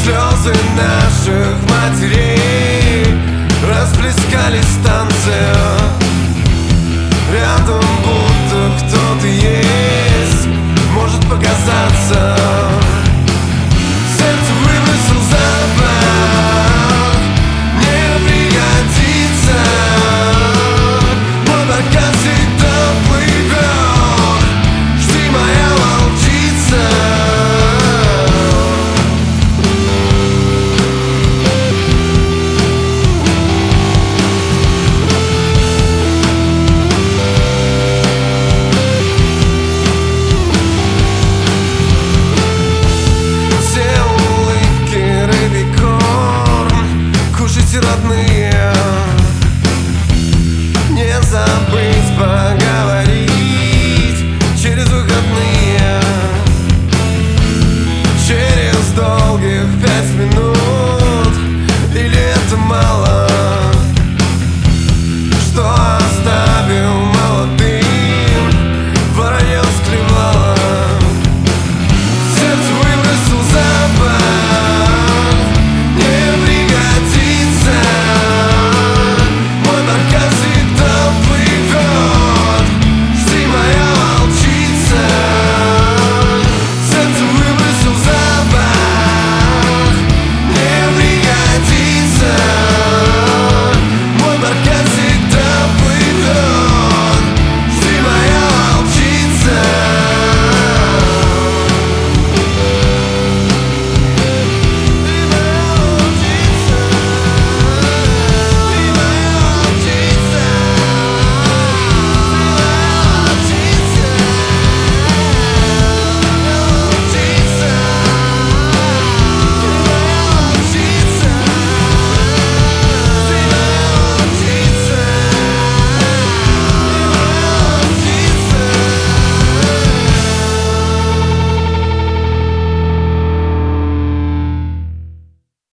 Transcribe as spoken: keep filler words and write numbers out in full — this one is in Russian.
Слезы наших матерей расплескались в станциях. Рядом будто кто-то есть, может показаться. Сердце выбросил запах, не пригодится. Вот пока всегда плывет, жди, моя волчица. Родные, не забыть поговорить через выходные. Через долгих пять минут